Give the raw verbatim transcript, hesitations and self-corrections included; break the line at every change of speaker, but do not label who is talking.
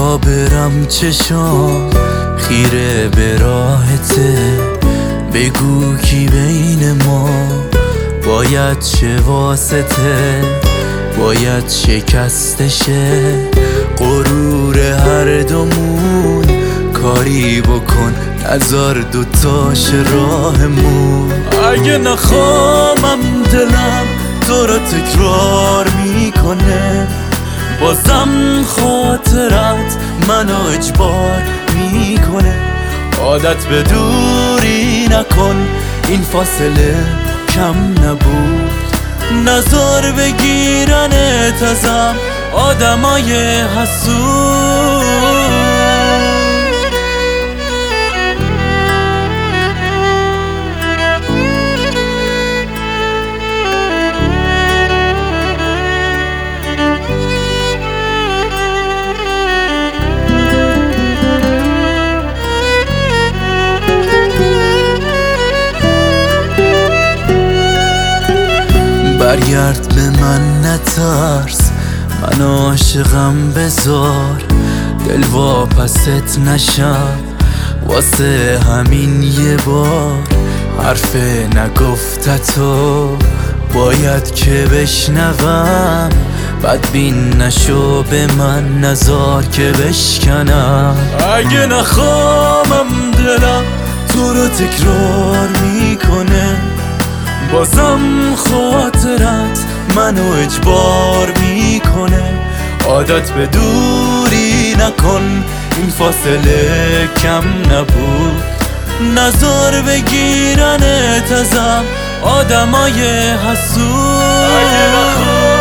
تا برم چشام خیره به راهته، بگو کی بین ما باید چه واسطه، باید شکستشه غرور هر دومون، کاری بکن نذار دوتاش راهمون. اگه نخوامم دلم تو رو تکرار میکنه، بازم خاطرت منو اجبار میکنه. عادت به دوری نکن، این فاصله کم نبود، نظر بگیرنت ازم آدمای حسود. برگرد به من نترس، من عاشقم بذار دل واپست نشم، واسه همین یه بار حرف نگفتتو باید که بشنوم، بدبین نشو به من نذار که بشکنم. اگه نخوامم دلم تو رو تکرار میکنه، بازم خاطرت منو اجبار میکنه. عادت به دوری نکن، این فاصله کم نبود، نظر بگیرنت ازم آدمای حسود.